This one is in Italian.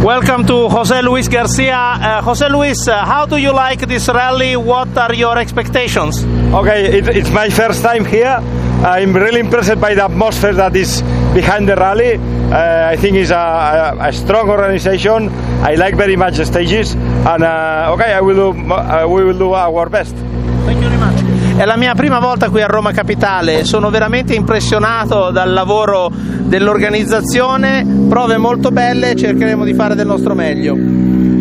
Welcome to José Luis Garcia. José Luis, how do you like this rally? What are your expectations? Okay, it's my first time here. I'm really impressed by the atmosphere that is behind the rally. I think it's a strong organization. I like very much the stages, and we will do our best. Thank you very much. È la mia prima volta qui a Roma Capitale, sono veramente impressionato dal lavoro dell'organizzazione, prove molto belle, cercheremo di fare del nostro meglio.